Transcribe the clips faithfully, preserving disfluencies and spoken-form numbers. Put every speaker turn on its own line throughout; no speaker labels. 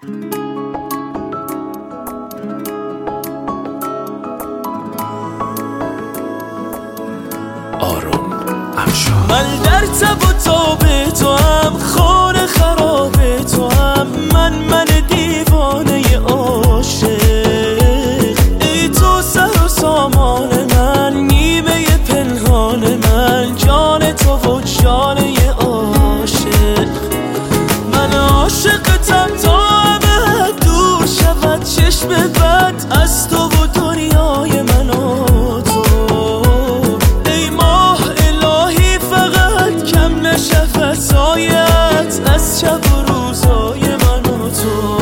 آروم افشار.
من در تب و تاب تو هم، خانه خراب تو هم، من من دیوانه عاشق. ای تو سر و سامان من، نیمه پنهان من، جان تو و جانه عاشق. من عاشقتم تا ابد دور شود چشم بد از تو و دنیای من و تو. ای ماه الهی فقط کم نشه فضایت از شب و روزای من و تو.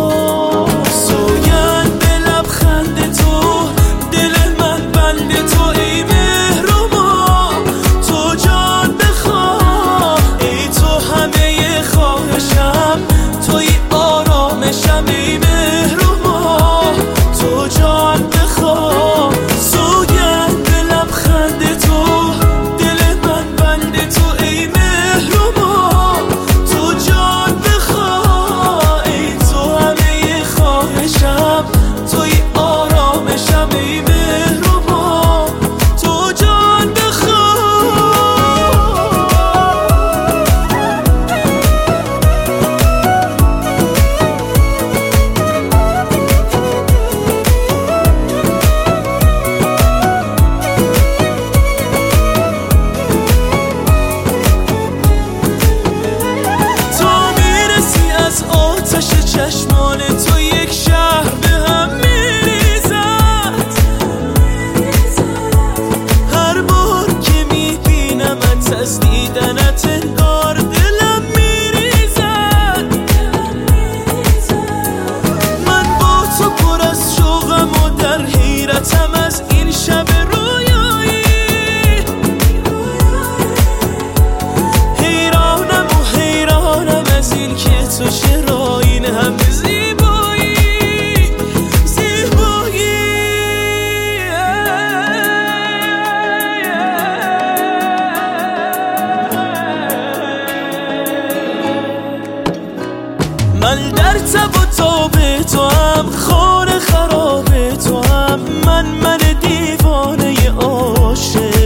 سوگند به لبخند تو، دل من بند تو. ای مهربا تو جان بخواه، ای تو همه خواهشم، توی آرامشم. ای مهربا تو جان بخواه، سوگند به لبخند تو، دل من بند تو. ای مهربا تو جان بخواه، ای تو همه خواهشم، توی آرامشم. ای مهربا تو جان بخواه. تو میرسی از آتش چشمان تو، یک شهر به هم میریزد. هر بار که میبینمت از دیدنت انگار دلم میریزد. من با تو پر از شوقم و در حیرتم از این شب رویایی. حیرانم و حیرانم از این که تو چرا این همه زیبایی زیبایی. من در تب و تاب تو هم، خانه خراب تو هم، من من دیوانه عاشق.